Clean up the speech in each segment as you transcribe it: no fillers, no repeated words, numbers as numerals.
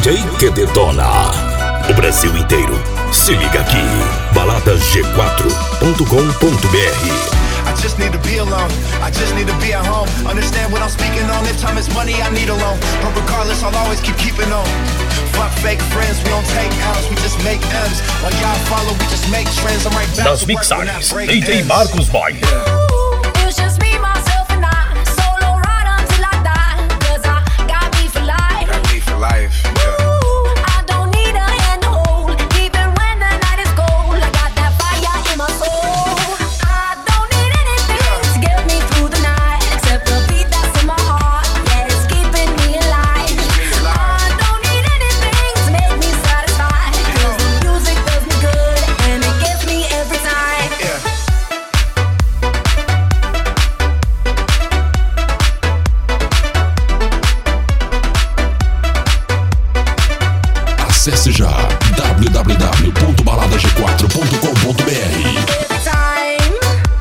DJ que detona o Brasil inteiro. Se liga aqui, baladag4.com.br. I just need to be alone, I just need to be at home. Understand what I'm speaking on, if time is money I need a loan. But regardless I'll always keep keeping on. Fuck fake friends, we don't take L's, we just make M's. While y'all follow, we just make trends. I'm right back Das to work when that mixagens, break DJ ends. Marcos Boy. It's just me, myself and I. Solo ride until I die. 'Cause I got me for life. Got me for life, yeah. I don't need a hand to hold. Even when the night is cold, I got that fire in my soul. I don't need anything to get me through the night, except the beat that's in my heart. Yeah, it's keeping me alive. I don't need anything to make me satisfied, 'cause the music does me good and it gets me every time. Yeah. Acesse já www.baladag4.com.br. Time.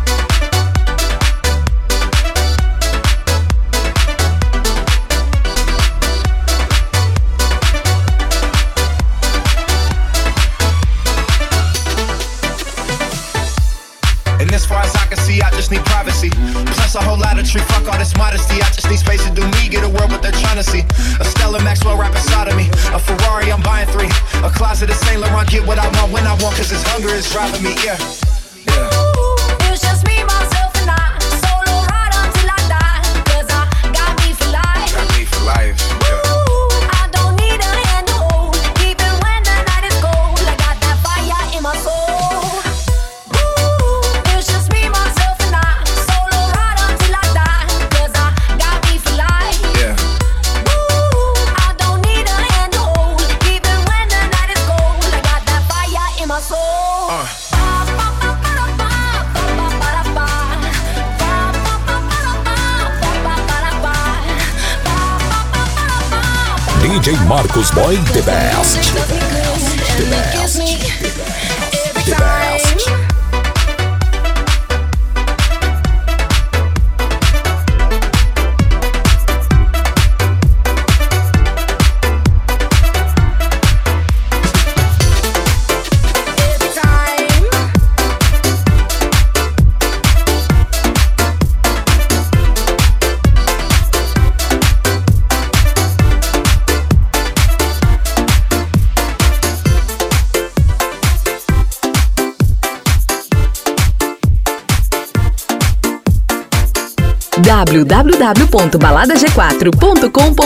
And as far as I can see, I just need privacy. Plus a whole lot of tree, fuck all this modesty. I just need space to do me, get a world what they're trying to see. A Stella Maxwell right beside of me. A Ferrari, I'm buying 3. A closet of Saint Laurent, get what I want when I want. 'Cause this hunger is driving me, yeah. It's just me, myself and I. Solo ride until I die. 'Cause I got me for life. Got me for life, yeah. I don't need a hand to hold. Even when the night is cold, I got that fire in my soul. It's just me, myself and I. Solo ride until I die. 'Cause I got me for life. Yeah. I don't need a hand to hold. Even when the night is cold, I got that fire in my soul. DJ Marcos Boy, the best. The best. The best. www.baladag4.com.br